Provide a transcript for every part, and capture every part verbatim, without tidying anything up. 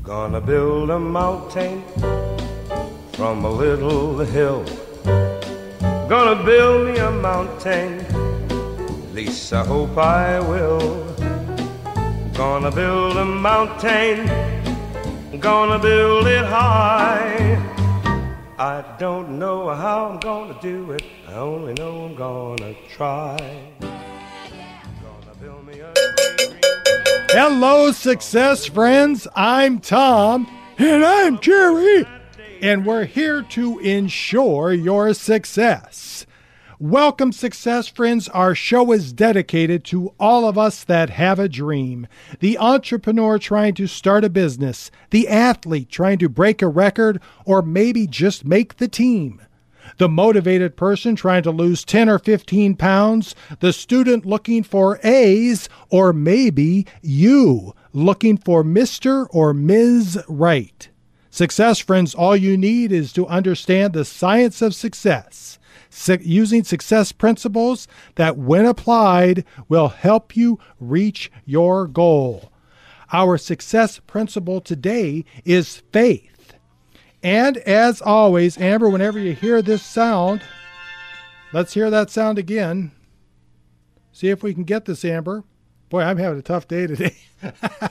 Gonna build a mountain from a little hill. Gonna build me a mountain, at least I hope I will. Gonna build a mountain, gonna build it high. I don't know how I'm gonna do it, I only know I'm gonna try. Gonna build me a dream. Hello, success friends. I'm Tom. And I'm Jerry. And we're here to ensure your success. Welcome, success friends. Our show is dedicated to all of us that have a dream. The entrepreneur trying to start a business, the athlete trying to break a record, or maybe just make the team. The motivated person trying to lose ten or fifteen pounds, the student looking for A's, or maybe you looking for Mister or Miz Right. Success friends, all you need is to understand the science of success. Using success principles that, when applied, will help you reach your goal. Our success principle today is faith. And as always, Amber, whenever you hear this sound, let's hear that sound again. See if we can get this, Amber. Boy, I'm having a tough day today. uh,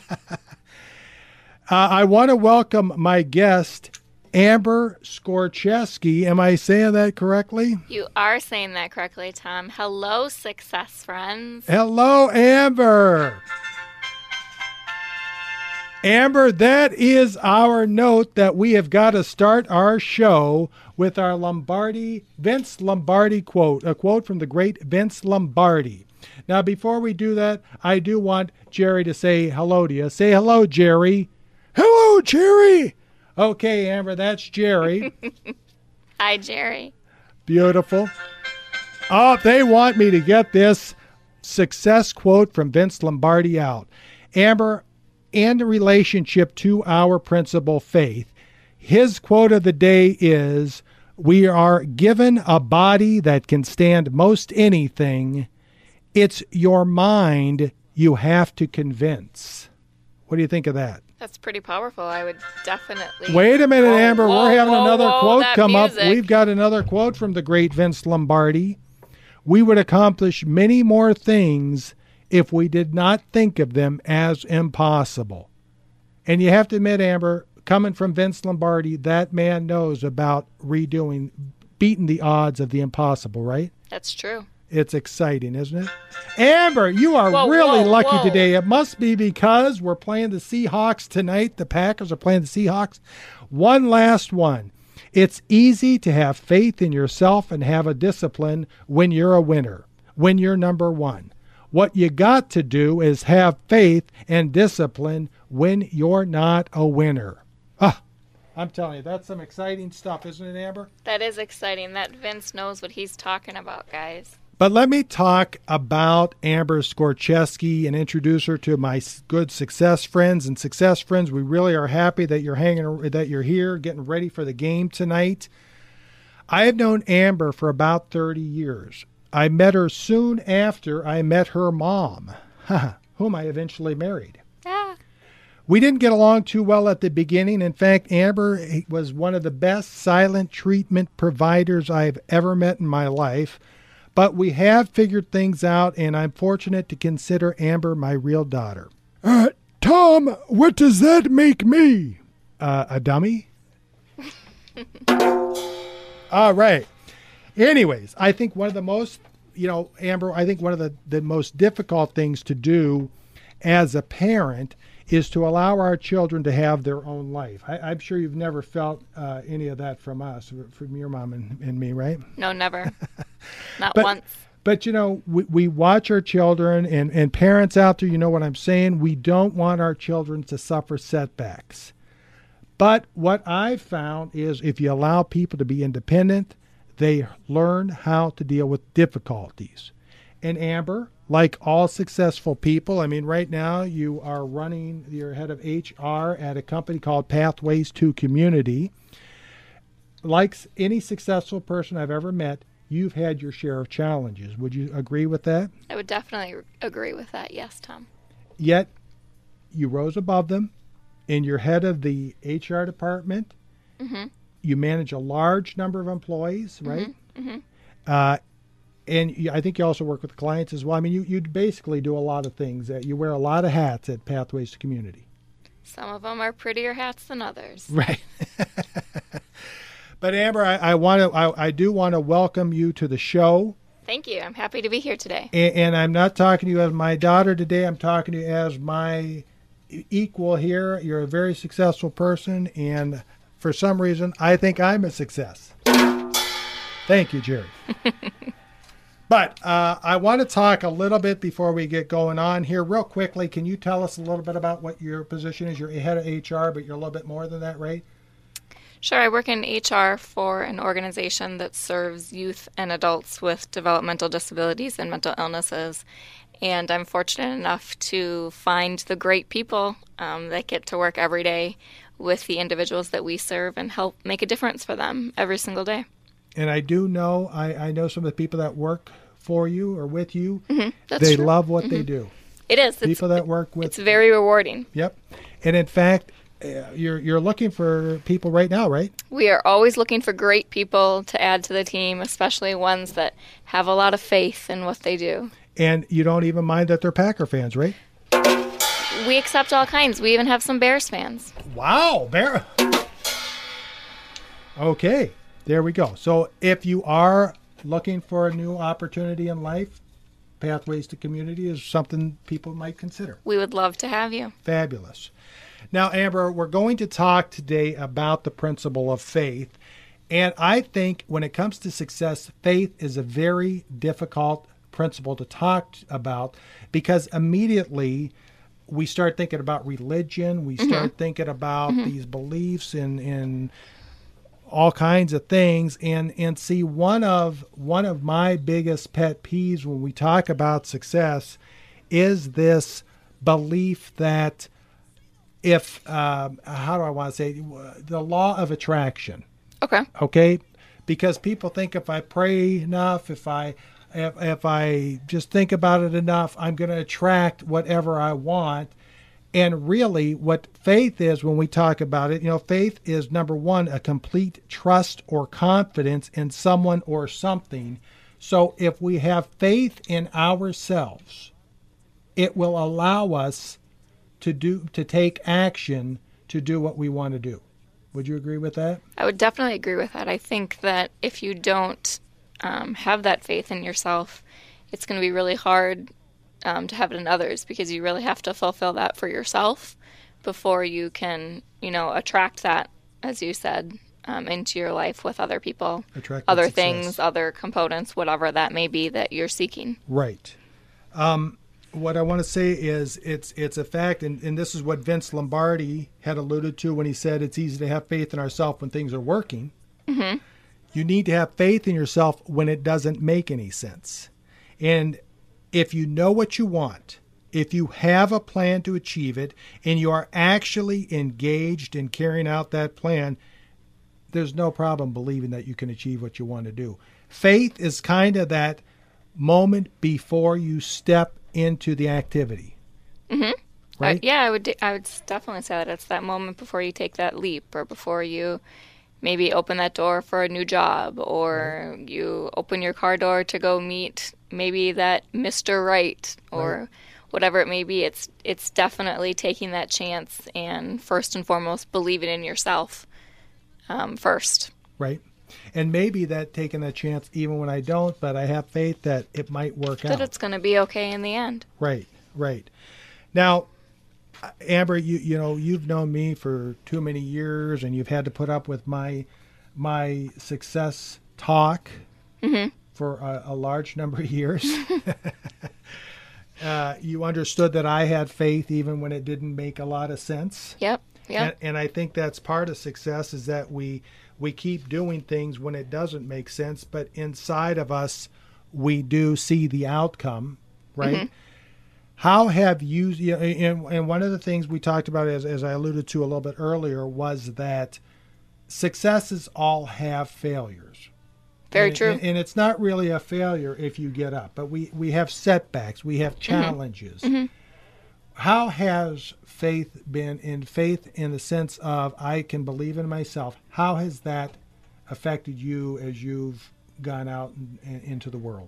I want to welcome my guest, Amber Skorcheski. Am I saying that correctly? You are saying that correctly, Tom. Hello, success friends. Hello, Amber. Amber, that is our note that we have got to start our show with our Lombardi, Vince Lombardi quote, a quote from the great Vince Lombardi. Now, before we do that, I do want Jerry to say hello to you. Say hello, Jerry. Hello, Jerry. Okay, Amber, that's Jerry. Hi, Jerry. Beautiful. Oh, they want me to get this success quote from Vince Lombardi out. Amber, in relationship to our principle, faith, his quote of the day is, "We are given a body that can stand most anything. It's your mind you have to convince." What do you think of that? That's pretty powerful. I would definitely... Wait a minute, whoa, Amber. whoa, We're having whoa, another whoa, quote that come music. up. We've got another quote from the great Vince Lombardi. "We would accomplish many more things if we did not think of them as impossible." And you have to admit, Amber, coming from Vince Lombardi, that man knows about redoing, beating the odds of the impossible, right? That's true. It's exciting, isn't it? Amber, you are Whoa, really whoa, lucky whoa. today. It must be because we're playing the Seahawks tonight. The Packers are playing the Seahawks. One last one. It's easy to have faith in yourself and have a discipline when you're a winner, when you're number one. What you got to do is have faith and discipline when you're not a winner. Ah, I'm telling you, that's some exciting stuff, isn't it, Amber? That is exciting. That Vince knows what he's talking about, guys. But let me talk about Amber Skorcheski and introduce her to my good success friends. And success friends, we really are happy that you're hanging, that you're here, getting ready for the game tonight. I have known Amber for about thirty years. I met her soon after I met her mom, whom I eventually married. Yeah. We didn't get along too well at the beginning. In fact, Amber was one of the best silent treatment providers I've ever met in my life. But we have figured things out, and I'm fortunate to consider Amber my real daughter. Uh, Tom, what does that make me? Uh, a dummy? All right. Anyways, I think one of the most, you know, Amber, I think one of the, the most difficult things to do as a parent is to allow our children to have their own life. I, I'm sure you've never felt uh, any of that from us, from your mom and, and me, right? No, never. Not but, once. But, you know, we, we watch our children, and, and parents out there, you know what I'm saying? We don't want our children to suffer setbacks. But what I've found is if you allow people to be independent, they learn how to deal with difficulties. And Amber, like all successful people, I mean, right now you are running, you're head of H R at a company called Pathways to Community. Like any successful person I've ever met, you've had your share of challenges. Would you agree with that? I would definitely agree with that. Yes, Tom. Yet you rose above them and you're head of the H R department. Mm-hmm. You manage a large number of employees, right? Mm-hmm. Mm-hmm. Uh, and you, I think you also work with clients as well. I mean, you, you basically do a lot of things. That you wear a lot of hats at Pathways to Community. Some of them are prettier hats than others. Right. But Amber, I, I want to, I, I do want to welcome you to the show. Thank you. I'm happy to be here today. And, and I'm not talking to you as my daughter today. I'm talking to you as my equal here. You're a very successful person, and for some reason, I think I'm a success. Thank you, Jerry. But uh, I want to talk a little bit before we get going on here. Real quickly, can you tell us a little bit about what your position is? You're head of H R, but you're a little bit more than that, right? Sure. I work in H R for an organization that serves youth and adults with developmental disabilities and mental illnesses. And I'm fortunate enough to find the great people um, that get to work every day with the individuals that we serve and help make a difference for them every single day. And I do know, I, I know some of the people that work for you or with you. Mm-hmm, that's they true. love what Mm-hmm. they do. It is. People it's, that work with. It's very rewarding. Yep. And in fact, uh, you're you're looking for people right now, right? We are always looking for great people to add to the team, especially ones that have a lot of faith in what they do. And you don't even mind that they're Packer fans, right? We accept all kinds. We even have some Bears fans. Wow, Bear. Okay, there we go. So if you are looking for a new opportunity in life, Pathways to Community is something people might consider. We would love to have you. Fabulous. Now, Amber, we're going to talk today about the principle of faith. And I think when it comes to success, faith is a very difficult principle to talk about because immediately we start thinking about religion. We start mm-hmm. thinking about mm-hmm. these beliefs in, in all kinds of things. And, and see, one of one of my biggest pet peeves when we talk about success is this belief that if, um, how do I want to say, the law of attraction. Okay. Okay? Because people think if I pray enough, if I if, if I just think about it enough, I'm going to attract whatever I want. And really what faith is when we talk about it, you know, faith is, number one, a complete trust or confidence in someone or something. So if we have faith in ourselves, it will allow us to do to take action to do what we want to do. Would you agree with that? I would definitely agree with that. I think that if you don't um, have that faith in yourself, it's going to be really hard um, to have it in others because you really have to fulfill that for yourself before you can, you know, attract that, as you said, um, into your life with other people, Attract other success. things, other components, whatever that may be that you're seeking. Right. Um, what I want to say is it's it's a fact, and, and this is what Vince Lombardi had alluded to when he said it's easy to have faith in ourselves when things are working. Mm-hmm. You need to have faith in yourself when it doesn't make any sense. And if you know what you want, if you have a plan to achieve it, and you are actually engaged in carrying out that plan, there's no problem believing that you can achieve what you want to do. Faith is kind of that moment before you step into the activity. Mm-hmm. Right? Uh, yeah, I would. I would definitely say that it's that moment before you take that leap, or before you maybe open that door for a new job, or right. you open your car door to go meet maybe that Mister Right, or right. whatever it may be. It's it's definitely taking that chance and first and foremost believing in yourself um, first. Right. And maybe that taking that chance even when I don't, but I have faith that it might work that out. That it's going to be okay in the end. Right, right. Now, Amber, you you know, you've known me for too many years, and you've had to put up with my my success talk mm-hmm. for a, a large number of years. uh, you understood that I had faith even when it didn't make a lot of sense. Yep, yep. And, and I think that's part of success is that we we keep doing things when it doesn't make sense, but inside of us, we do see the outcome, right? Mm-hmm. How have you, you know, and, and one of the things we talked about, as, as I alluded to a little bit earlier, was that successes all have failures. Very and, true. And, and it's not really a failure if you get up, but we, we have setbacks, we have challenges. Mm-hmm. how has faith been, in faith in the sense of I can believe in myself, how has that affected you as you've gone out and, and into the world?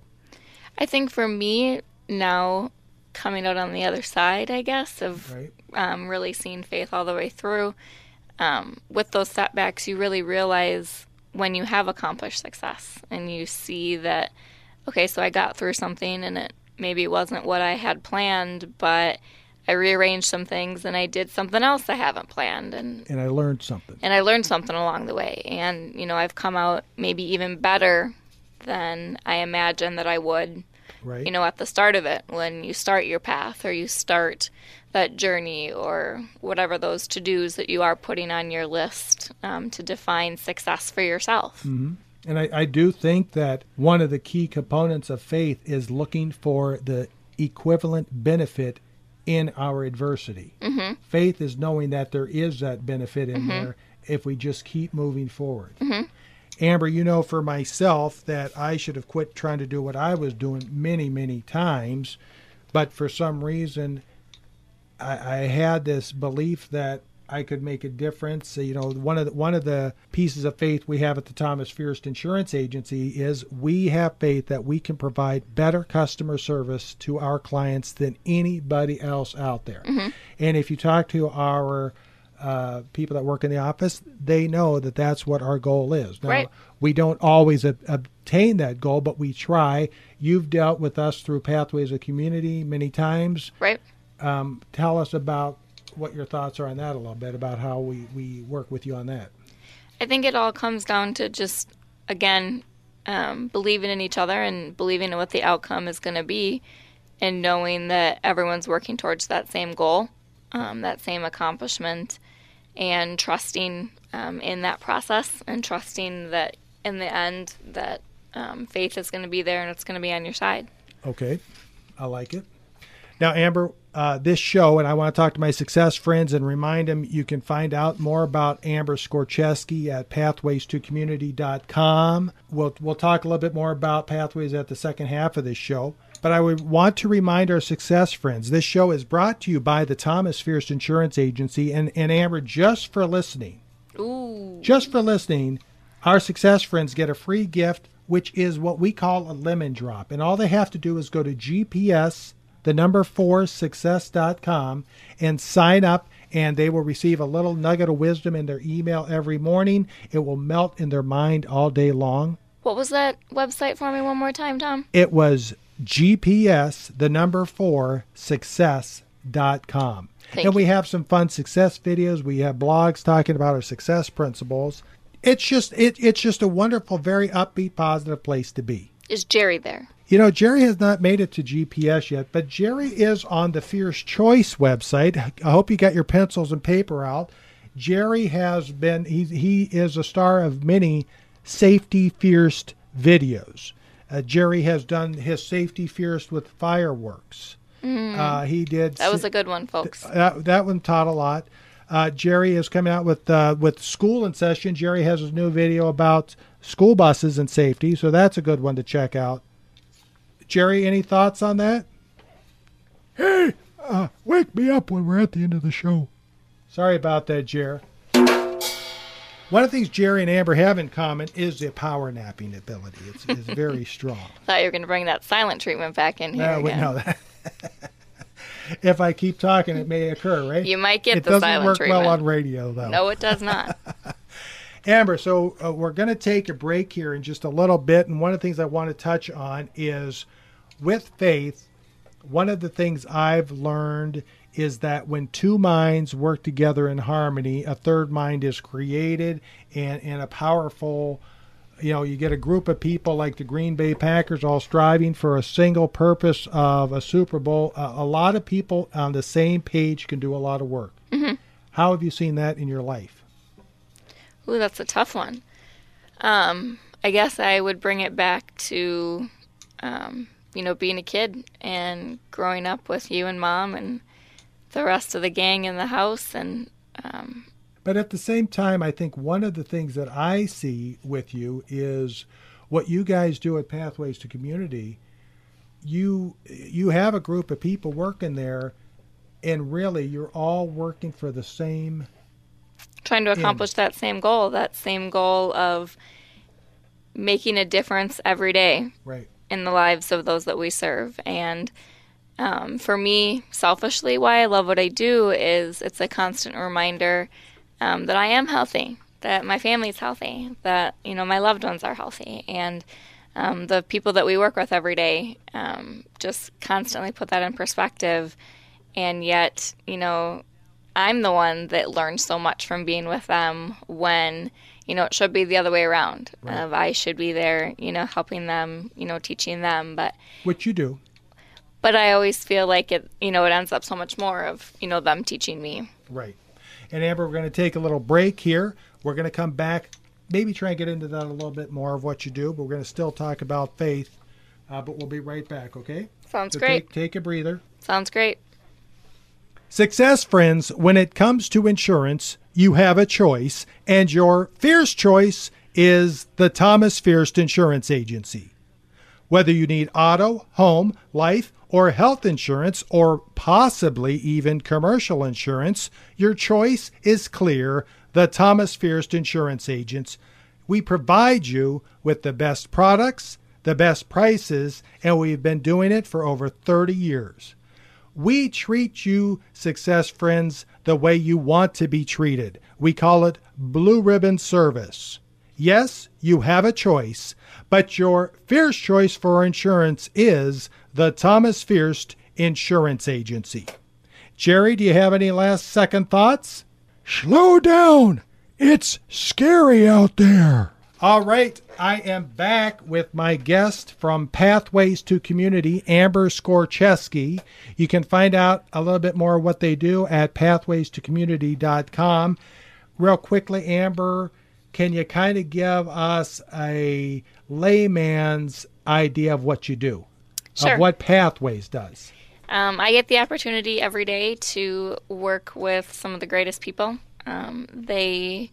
I think for me now, coming out on the other side, I guess, of Right. um, really seeing faith all the way through, um, with those setbacks, you really realize when you have accomplished success and you see that, okay, so I got through something and it maybe wasn't what I had planned, but I rearranged some things and I did something else I haven't planned. And, And I learned something. and I learned something along the way. And, you know, I've come out maybe even better than I imagined that I would, Right. you know, at the start of it, when you start your path or you start that journey or whatever those to-dos that you are putting on your list um, to define success for yourself. Mm-hmm. And I, I do think that one of the key components of faith is looking for the equivalent benefit in our adversity. Mm-hmm. Faith is knowing that there is that benefit in Mm-hmm. there if we just keep moving forward. Mm-hmm. Amber, you know for myself that I should have quit trying to do what I was doing many, many times, but for some reason I, I had this belief that I could make a difference. You know, one of the, one of the pieces of faith we have at the Thomas Fierst Insurance Agency is we have faith that we can provide better customer service to our clients than anybody else out there. Mm-hmm. And if you talk to our uh, people that work in the office, they know that that's what our goal is. Now, Right. we don't always ob- obtain that goal, but we try. You've dealt with us through Pathways of Community many times. Right? Um, tell us about what your thoughts are on that a little bit, about how we, we work with you on that. I think it all comes down to just, again, um, believing in each other and believing in what the outcome is going to be and knowing that everyone's working towards that same goal, um, that same accomplishment, and trusting um, in that process and trusting that in the end that um, faith is going to be there and it's going to be on your side. Okay, I like it. Now, Amber, uh, this show, and I want to talk to my success friends and remind them you can find out more about Amber Skorcheski at pathways to community dot com. We'll, we'll talk a little bit more about Pathways at the second half of this show. But I would want to remind our success friends, this show is brought to you by the Thomas Fierst Insurance Agency. And, and Amber, just for listening, Ooh. just for listening, our success friends get a free gift, which is what we call a lemon drop. And all they have to do is go to G P S, the number four, success dot com, and sign up, and they will receive a little nugget of wisdom in their email every morning. It will melt in their mind all day long. What was that website for me one more time, Tom? It was G P S, the number four, success dot com. Thank And we you. have some fun success videos. We have blogs talking about our success principles. It's just it, it's just a wonderful, very upbeat, positive place to be. Is Jerry there? You know, Jerry has not made it to G P S yet, but Jerry is on the Fierce Choice website. I hope you got your pencils and paper out. Jerry has been, he, he is a star of many Safety Fierce videos. Uh, Jerry has done his Safety Fierce with fireworks. Mm. Uh, he did. That was a good one, folks. That, that one taught a lot. Uh, Jerry is coming out with uh, with school in session. Jerry has his new video about school buses and safety, so that's a good one to check out. Jerry, any thoughts on that? Hey, uh, wake me up when we're at the end of the show. Sorry about that, Jerry. One of the things Jerry and Amber have in common is their power napping ability. It's, it's very strong. Thought you were going to bring that silent treatment back in here No, wait, again. no, that if I keep talking, it may occur, right? You might get it the doesn't silent work treatment. well on radio, though. No, it does not. Amber, so uh, we're going to take a break here in just a little bit. And one of the things I want to touch on is with faith, one of the things I've learned is that when two minds work together in harmony, a third mind is created, and, and a powerful, you know, you get a group of people like the Green Bay Packers all striving for a single purpose of a Super Bowl. Uh, a lot of people on the same page can do a lot of work. Mm-hmm. How have you seen that in your life? Ooh, that's a tough one. Um, I guess I would bring it back to, um, you know, being a kid and growing up with you and Mom and the rest of the gang in the house. And um, But at the same time, I think one of the things that I see with you is what you guys do at Pathways to Community. You you have a group of people working there and really you're all working for the same Trying to accomplish end. that same goal, that same goal of making a difference every day Right. in the lives of those that we serve. And um, for me, selfishly, why I love what I do is it's a constant reminder um, that I am healthy, that my family's healthy, that, you know, my loved ones are healthy. And um, the people that we work with every day um, just constantly put that in perspective. And yet, you know, I'm the one that learned so much from being with them when, you know, it should be the other way around. Right. Of I should be there, you know, helping them, you know, teaching them. But Which you do. But I always feel like it, you know, it ends up so much more of, you know, them teaching me. Right. And Amber, we're going to take a little break here. We're going to come back, maybe try and get into that a little bit more of what you do, but we're going to still talk about faith. Uh, but we'll be right back, okay? Sounds so great. Take, take a breather. Sounds great. Success, friends, when it comes to insurance, you have a choice, and your fierce choice is the Thomas Fierst Insurance Agency. Whether you need auto, home, life, or health insurance, or possibly even commercial insurance, your choice is clear. The Thomas Fierst Insurance Agents. We provide you with the best products, the best prices, and we've been doing it for over thirty years. We treat you, success friends, the way you want to be treated. We call it Blue Ribbon Service. Yes, you have a choice, but your fierce choice for insurance is the Thomas Fierst Insurance Agency. Jerry, do you have any last second thoughts? Slow down. It's scary out there. All right, I am back with my guest from Pathways to Community, Amber Skorcheski. You can find out a little bit more of what they do at pathways to community dot com. Real quickly, Amber, can you kind of give us a layman's idea of what you do? Sure. Of what Pathways does? Um, I get the opportunity every day to work with some of the greatest people. Um, they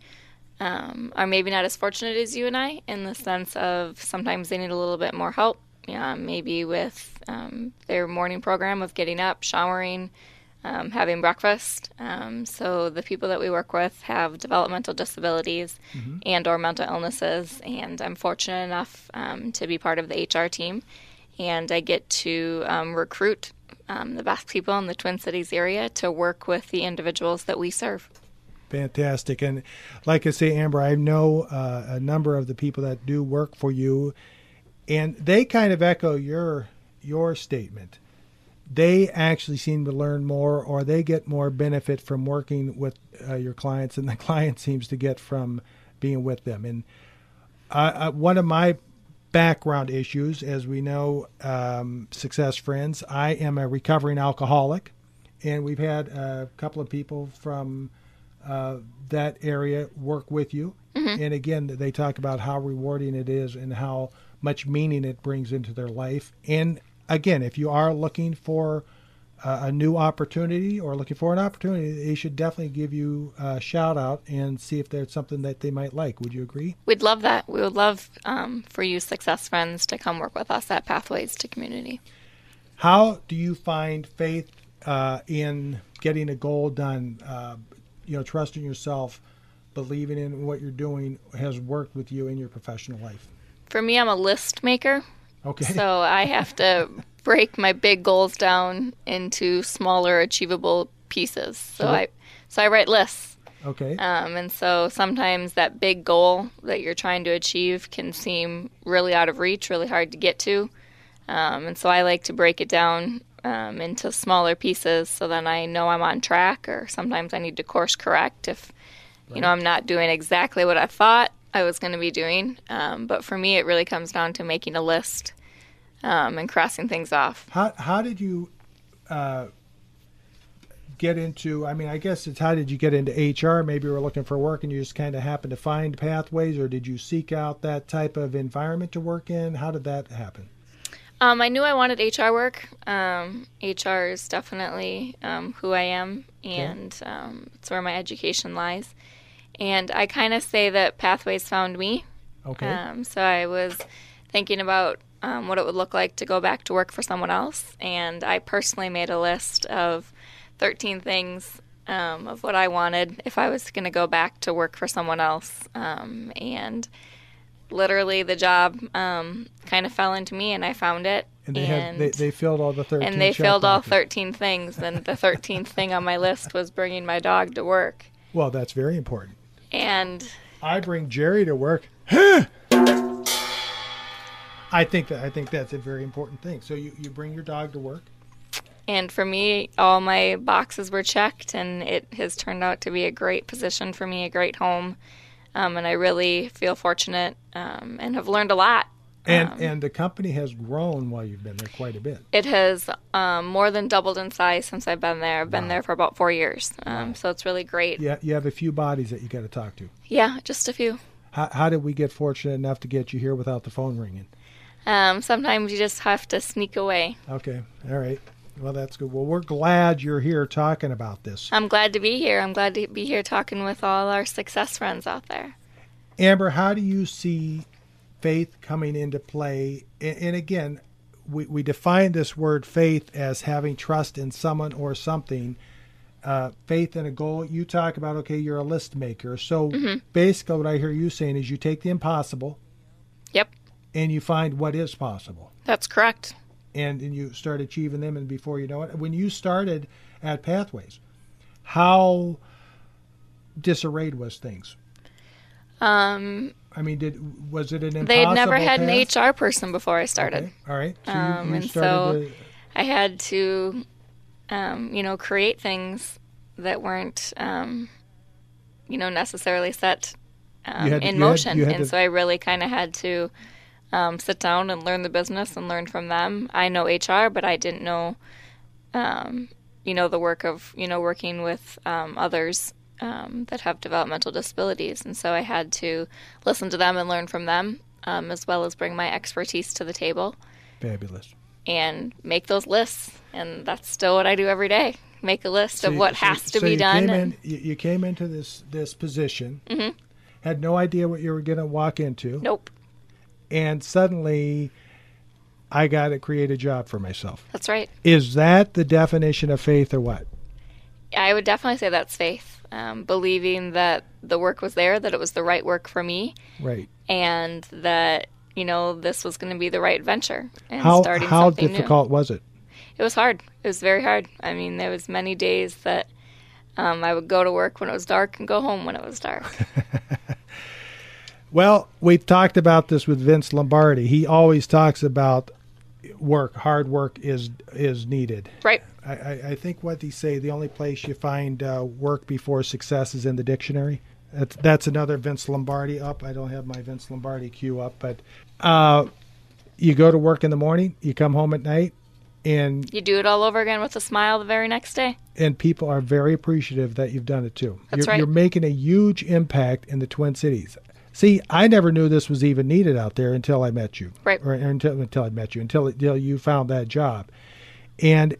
um, are maybe not as fortunate as you and I in the sense of sometimes they need a little bit more help, yeah, maybe with um, their morning program of getting up, showering, um, having breakfast. Um, so the people that we work with have developmental disabilities mm-hmm. and or mental illnesses, and I'm fortunate enough um, to be part of the H R team, and I get to um, recruit um, the best people in the Twin Cities area to work with the individuals that we serve. Fantastic. And like I say, Amber, I know uh, a number of the people that do work for you, and they kind of echo your your statement. They actually seem to learn more, or they get more benefit from working with uh, your clients than the client seems to get from being with them. And uh, uh, one of my background issues, as we know, um, success friends, I am a recovering alcoholic, and we've had a couple of people from Uh, that area work with you. Mm-hmm. And again, they talk about how rewarding it is and how much meaning it brings into their life. And again, if you are looking for uh, a new opportunity or looking for an opportunity, they should definitely give you a shout out and see if there's something that they might like. Would you agree? We'd love that. We would love um, for you success friends to come work with us at Pathways to Community. How do you find faith uh, in getting a goal done? Uh, You know, trusting yourself, believing in what you're doing has worked with you in your professional life? For me, I'm a list maker. Okay. So I have to break my big goals down into smaller, achievable pieces. So Sure. I, so I write lists. Okay. Um, and so sometimes that big goal that you're trying to achieve can seem really out of reach, really hard to get to. Um, and so I like to break it down Um, into smaller pieces so then I know I'm on track, or sometimes I need to course correct if, right. you know, I'm not doing exactly what I thought I was going to be doing. Um, but for me, it really comes down to making a list um, and crossing things off. How how did you uh, get into, I mean, I guess it's how did you get into H R? Maybe you were looking for work and you just kind of happened to find Pathways, or did you seek out that type of environment to work in? How did that happen? Um, I knew I wanted H R work. Um, H R is definitely um, who I am, and okay. um, it's where my education lies. And I kind of say that Pathways found me. Okay. Um, so I was thinking about um, what it would look like to go back to work for someone else, and I personally made a list of thirteen things um, of what I wanted if I was going to go back to work for someone else. Um, and literally the job um, kind of fell into me, and I found it. And they, and, had, they, they filled all the thirteen And they check filled all boxes. thirteen things, and the thirteenth thing on my list was bringing my dog to work. Well, that's very important. And I bring Jerry to work. I think that I think that's a very important thing. So you, you bring your dog to work. And for me, all my boxes were checked, and it has turned out to be a great position for me, a great home. Um, and I really feel fortunate um, and have learned a lot. And Um, and the company has grown while you've been there quite a bit. It has um, more than doubled in size since I've been there. I've been Wow. there for about four years. Um, So it's really great. Yeah, you have a few bodies that you got to talk to. Yeah, just a few. How, how did we get fortunate enough to get you here without the phone ringing? Um, sometimes you just have to sneak away. Okay, all right. Well, that's good. Well, we're glad you're here talking about this. I'm glad to be here. I'm glad to be here talking with all our success friends out there. Amber, how do you see faith coming into play? And, and again, we, we define this word faith as having trust in someone or something. Uh, faith in a goal. You talk about, okay, you're a list maker. So Mm-hmm. basically what I hear you saying is you take the impossible Yep, and you find what is possible. that's correct. And, and you start achieving them, and before you know it, when you started at Pathways, how disarrayed was things? Um, I mean, did was it an impossible they'd never had an task? H R person before I started. Okay. All right. So Um, you, you and started so- to, I had to, um, you know, create things that weren't, um, you know, necessarily set um, You had to- in you had- motion. you had and to- so I really kind of had to um, sit down and learn the business and learn from them. I know H R, but I didn't know, um, you know, the work of, you know, working with um, others um, that have developmental disabilities. And so I had to listen to them and learn from them, um, as well as bring my expertise to the table fabulous. and make those lists. And that's still what I do every day. Make a list of you- what so- has to so be you done. Came and- in, you, you came into this this position, Mhm. had no idea what you were going to walk into, Nope, and suddenly I got to create a job for myself. that's right. Is that the definition of faith, or what? I would definitely say that's faith. Um, believing that the work was there, that it was the right work for me, Right. and that, you know, this was going to be the right venture and How starting how something difficult was it? new. It was hard. It was very hard. I mean, there was many days that um, I would go to work when it was dark and go home when it was dark. Well, we've talked about this with Vince Lombardi. He always talks about work. Hard work is is needed. Right. I, I, I think what they say, the only place you find uh, work before success is in the dictionary. That's, that's another Vince Lombardi up. I don't have my Vince Lombardi cue up, but uh, you go to work in the morning, you come home at night, and You do it all over again with a smile the very next day. and people are very appreciative that you've done it too. That's you're, right. You're making a huge impact in the Twin Cities. See, I never knew this was even needed out there until I met you. Right. Or until until I met you, until until you found that job. And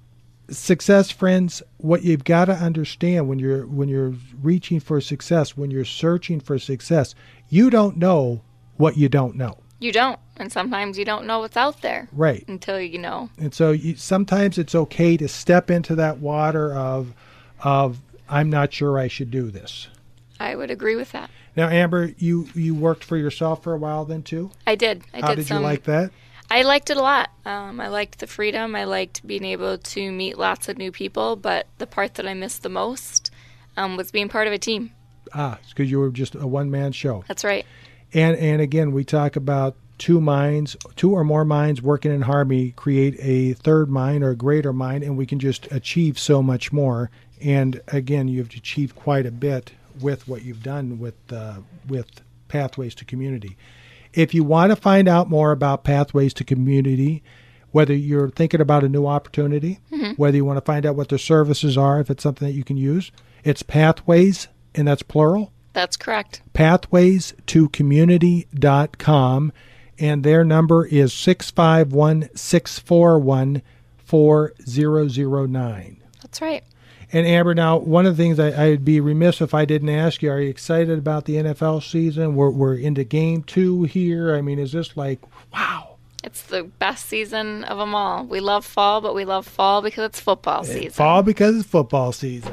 success, friends, what you've got to understand when you're when you're reaching for success, when you're searching for success, you don't know what you don't know. You don't. And sometimes you don't know what's out there Right. until you know. And so you, sometimes it's okay to step into that water of of I'm not sure I should do this. I would agree with that. Now, Amber, you, you worked for yourself for a while then too? I did. I How did, did some, you like that? I liked it a lot. Um, I liked the freedom. I liked being able to meet lots of new people. But the part that I missed the most um, was being part of a team. Ah, it's because you were just a one-man show. That's right. And and again, we talk about two minds, two or more minds working in harmony create a third mind or a greater mind, and we can just achieve so much more. And again, you've achieved quite a bit with what you've done with uh, with Pathways to Community. If you want to find out more about Pathways to Community, whether you're thinking about a new opportunity, Mm-hmm. whether you want to find out what their services are, if it's something that you can use, it's Pathways, and that's plural, That's correct. pathways to community dot com, and their number is six five one, six four one, four zero zero nine. That's right. And Amber, now, one of the things I, I'd be remiss if I didn't ask you, are you excited about the N F L season? We're, we're into game two here. I mean, is this like, wow? It's the best season of them all. We love fall, but we love fall because it's football season. Fall because it's football season.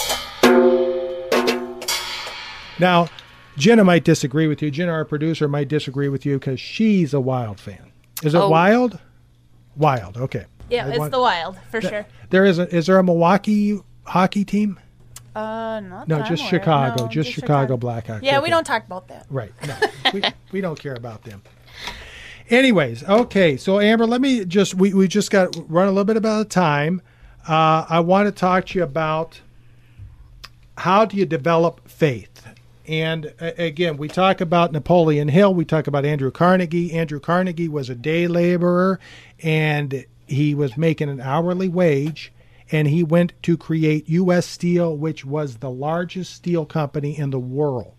Now, Jenna might disagree with you. Jenna, our producer, might disagree with you because she's a Wild fan. Is it Oh. Wild? Wild, okay. Yeah, I it's want- the Wild, for Th- sure. There is a, is there a Milwaukee hockey team? Uh, not No, that I'm just aware. Chicago. No, just Chicago Blackhawks. Yeah, we Okay. don't talk about that. Right. No, we, we don't care about them. Anyways, okay. So, Amber, let me just, we, we just got run a little bit about the time. Uh, I want to talk to you about how do you develop faith? And uh, again, we talk about Napoleon Hill. We talk about Andrew Carnegie. Andrew Carnegie was a day laborer, and he was making an hourly wage. And he went to create U S Steel, which was the largest steel company in the world.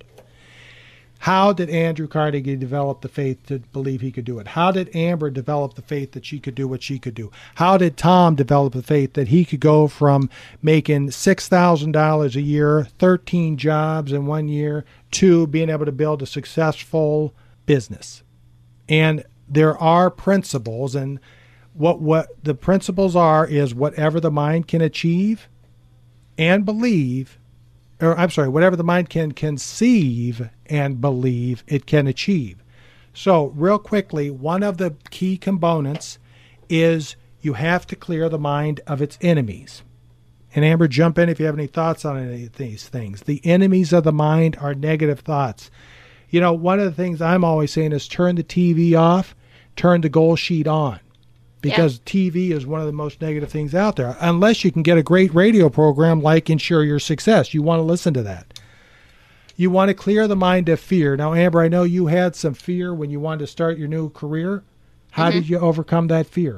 How did Andrew Carnegie develop the faith to believe he could do it? How did Amber develop the faith that she could do what she could do? How did Tom develop the faith that he could go from making six thousand dollars a year, thirteen jobs in one year, to being able to build a successful business? And there are principles, and what what the principles are is whatever the mind can achieve and believe, or I'm sorry, whatever the mind can conceive and believe, it can achieve. So real quickly, one of the key components is you have to clear the mind of its enemies. And Amber, jump in if you have any thoughts on any of these things. The enemies of the mind are negative thoughts. You know, one of the things I'm always saying is turn the T V off, turn the goal sheet on. Because yeah. T V is one of the most negative things out there. Unless you can get a great radio program like Ensure Your Success. You want to listen to that. You want to clear the mind of fear. Now, Amber, I know you had some fear when you wanted to start your new career. How mm-hmm. did you overcome that fear?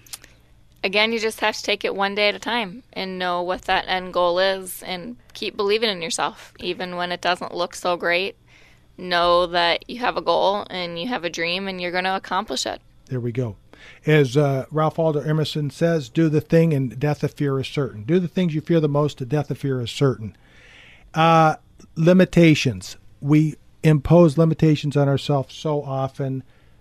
Again, you just have to take it one day at a time and know what that end goal is and keep believing in yourself. Even when it doesn't look so great, know that you have a goal and you have a dream and you're going to accomplish it. There we go. As uh, Ralph Waldo Emerson says, do the thing and death of fear is certain. Do the things you fear the most, the death of fear is certain. Uh, limitations. We impose limitations on ourselves so often.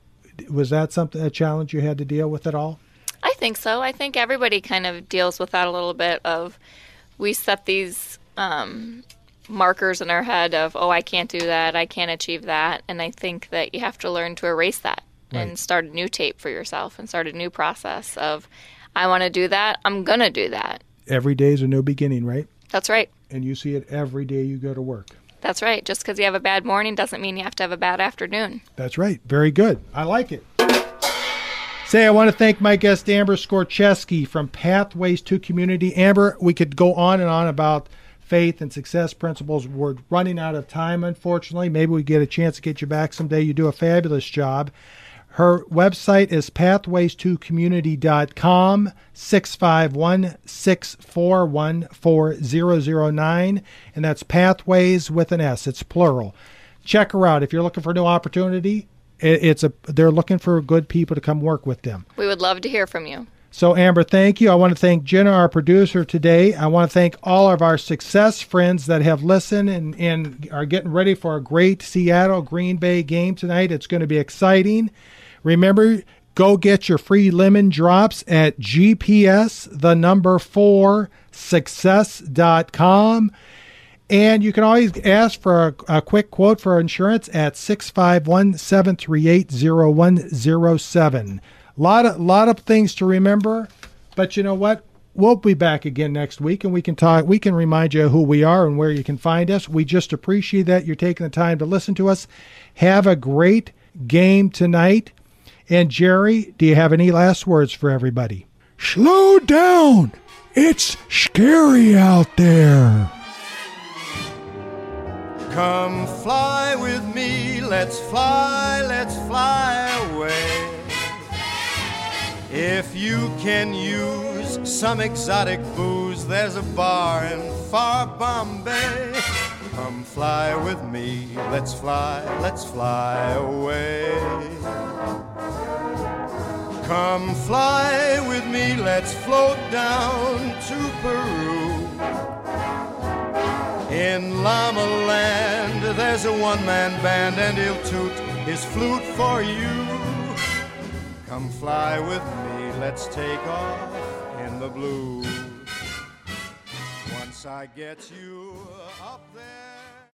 Was that something, a challenge you had to deal with at all? I think so. I think everybody kind of deals with that a little bit of, we set these um, markers in our head of, oh, I can't do that, I can't achieve that. And I think that you have to learn to erase that. Right. And start a new tape for yourself and start a new process of, I want to do that, I'm going to do that. Every day is a new beginning, right? That's right. And you see it every day you go to work. That's right. Just because you have a bad morning doesn't mean you have to have a bad afternoon. That's right. Very good. I like it. Say, I want to thank my guest, Amber Skorcheski from Pathways to Community. Amber, we could go on and on about faith and success principles. We're running out of time, unfortunately. Maybe we get a chance to get you back someday. You do a fabulous job. Her website is pathways to community dot com, six five one, six four one, four zero zero nine, and that's Pathways with an S. It's plural. Check her out. If you're looking for a new opportunity, it's a they're looking for good people to come work with them. We would love to hear from you. So, Amber, thank you. I want to thank Jenna, our producer today. I want to thank all of our success friends that have listened and, and are getting ready for a great Seattle Green Bay game tonight. It's going to be exciting. Remember, go get your free lemon drops at G P S, the number four, success dot com. And you can always ask for a, a quick quote for insurance at six five one, seven three eight, zero one zero seven. A lot of, lot of things to remember, but you know what? We'll be back again next week, and we can talk. We can remind you who we are and where you can find us. We just appreciate that you're taking the time to listen to us. Have a great game tonight. And Jerry, do you have any last words for everybody? Slow down. It's scary out there. Come fly with me, let's fly, let's fly away. If you can use some exotic booze, there's a bar in far Bombay. Come fly with me, let's fly, let's fly away. Come fly with me, let's float down to Peru. In Llama Land, there's a one-man band and he'll toot his flute for you. Come fly with me, let's take off in the blue. Once I get you up there.